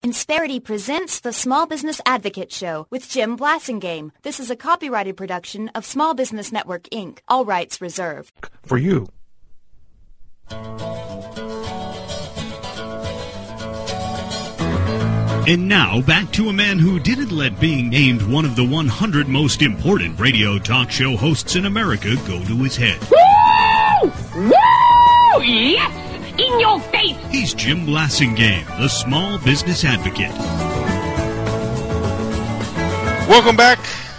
Insperity presents the Small Business Advocate Show with Jim Blasingame. This is a copyrighted production of Small Business Network, Inc. All rights reserved. For you. And now, back to a man who didn't let being named one of the 100 most important radio talk show hosts in America go to his head. Woo! Woo! Yes! In your face! He's Jim Blasingame, the Small Business Advocate. Welcome back.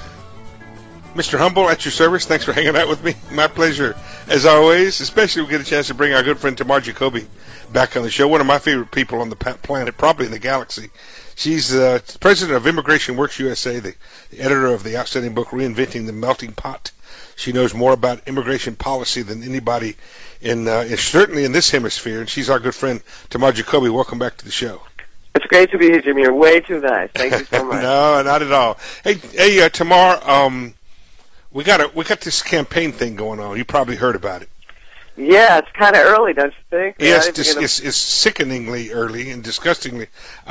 Mr. Humble, at your service. Thanks for hanging out with me. My pleasure, as always. Especially we get a chance to bring our good friend Tamar Jacoby back on the show. One of my favorite people on the planet, probably in the galaxy. She's president of Immigration Works USA, the editor of the outstanding book Reinventing the Melting Pot. She knows more about immigration policy than anybody certainly in this hemisphere, and she's our good friend Tamar Jacoby. Welcome back to the show. It's great to be here, Jim. You're way too nice. Thank you so much. No, not at all. Hey, Tamar, we got this campaign thing going on. You probably heard about it. Yeah, it's kind of early, don't you think? Yes, it's sickeningly early and disgustingly.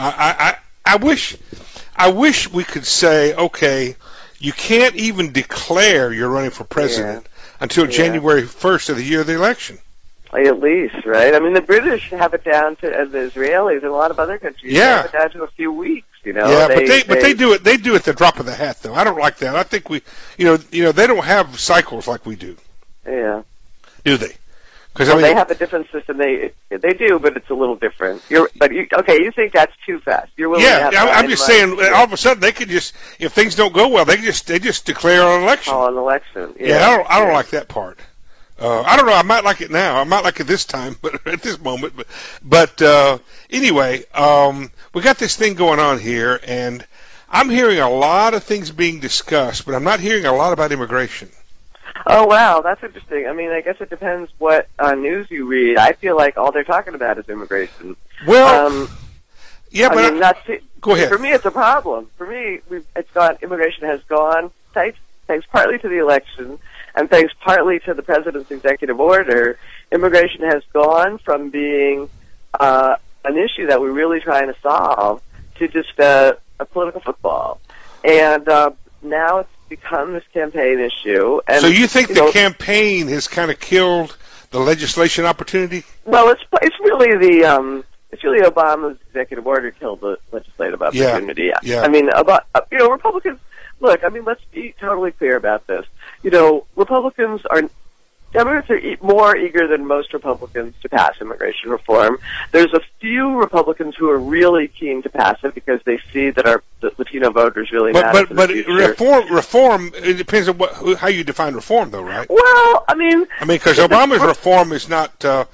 I wish we could say, okay, you can't even declare you're running for president until January 1st of the year of the election. At least, right? I mean, the British have it down to, and the Israelis, and a lot of other countries have it down to a few weeks. You know. Yeah, but they do it. They do it the drop of the hat, though. I don't like that. I think they don't have cycles like we do. Yeah. Do they? Because they have a different system. They do, but it's a little different. You think that's too fast? You're willing to have I'm just saying. All of a sudden, they could just, if things don't go well, they just declare an election. Oh, an election. Yeah, I don't like that part. I don't know. I might like it now. I might like it this time, but at this moment. But anyway, we got this thing going on here, and I'm hearing a lot of things being discussed, but I'm not hearing a lot about immigration. Oh, wow, that's interesting. I mean, I guess it depends what news you read. I feel like all they're talking about is immigration. Well, go ahead. For me, it's a problem. For me, immigration has gone, thanks partly to the election, and thanks partly to the president's executive order, immigration has gone from being an issue that we're really trying to solve to just a political football. And now it's become this campaign issue. And, so you think the campaign has kind of killed the legislation opportunity? Well, it's really Obama's executive order killed the legislative opportunity. Yeah. I mean, Republicans. Look, I mean, let's be totally clear about this. Democrats are more eager than most Republicans to pass immigration reform. There's a few Republicans who are really keen to pass it because they see that the Latino voters really matter. But reform. It depends on how you define reform, though, right? Well, I mean, because Obama's reform is not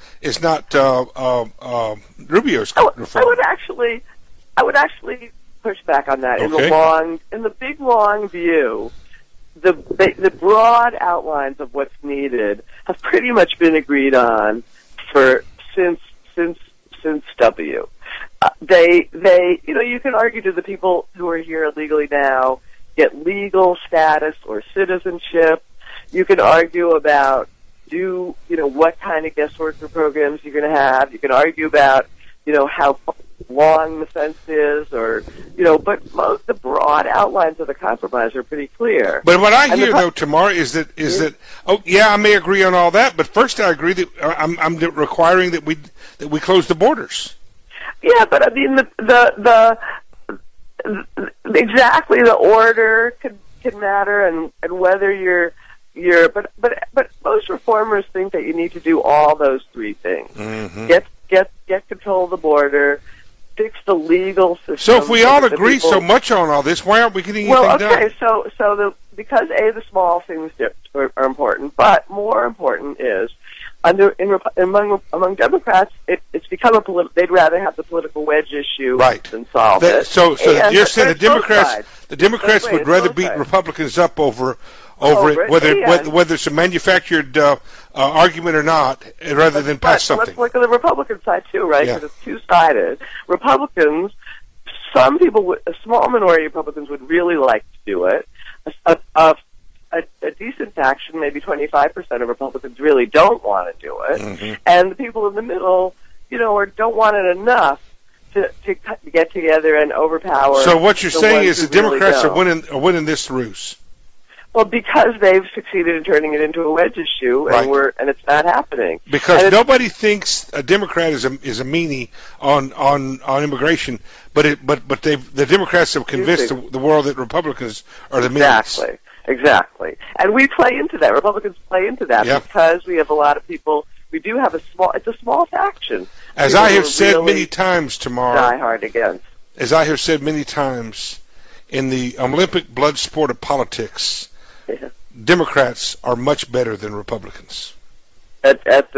Rubio's reform. I would actually push back on that. Okay. In the big long view, the broad outlines of what's needed have pretty much been agreed on since W. You can argue, do the people who are here illegally now get legal status or citizenship? You can argue about what kind of guest worker programs you're going to have. You can argue about how long the fence is, but the broad outlines of the compromise are pretty clear. But what I hear, though, Tamar, is that I may agree on all that, but first I agree that I'm requiring that we close the borders. Yeah, but I mean exactly the order can matter, and whether but most reformers think that you need to do all those three things. Mm-hmm. Get control of the border, fix the legal system. So if we all agree so much on all this, why aren't we getting anything done? Because the small things are important, but more important is among Democrats, it's become they'd rather have the political wedge issue than solve it. So you're saying the Democrats would rather beat Republicans up over it, whether it's a manufactured argument or not, rather than pass something. Let's look at the Republican side too, right? Because it's two-sided. Republicans, a small minority of Republicans would really like to do it. A decent faction, maybe 25% of Republicans, really don't want to do it, and the people in the middle, don't want it enough to get together and overpower. So what you're the saying ones is who the Democrats really are winning this ruse. Well, because they've succeeded in turning it into a wedge issue, and Right. and it's not happening. Because nobody thinks a Democrat is a meanie on immigration, but the Democrats have convinced the world that Republicans are the meanies. Exactly. And we play into that. Republicans play into that because we have a lot of people. We do have it's a small faction. As I have said many times, Tamara, die hard against. As I have said many times, in the Olympic blood sport of politics, Democrats are much better than Republicans. I get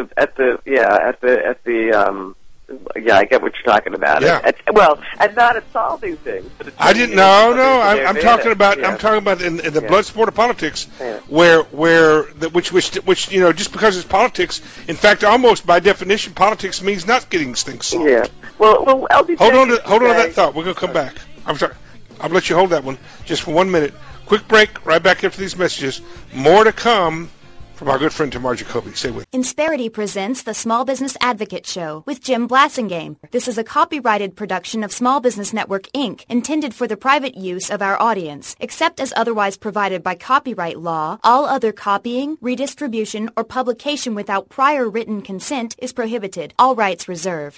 what you're talking about. Yeah. And not at solving things. But I didn't. No. I'm talking about. I'm talking about in the blood sport of politics, which just because it's politics. In fact, almost by definition, politics means not getting things solved. Yeah. Well, LBJ. Hold on to that thought. We're going to come back. I'm sorry. I'll let you hold that one just for 1 minute. Quick break. Right back after these messages. More to come from our good friend Tamar Jacoby. Stay with me. Insperity presents the Small Business Advocate Show with Jim Blassingame. This is a copyrighted production of Small Business Network, Inc., intended for the private use of our audience. Except as otherwise provided by copyright law, all other copying, redistribution, or publication without prior written consent is prohibited. All rights reserved.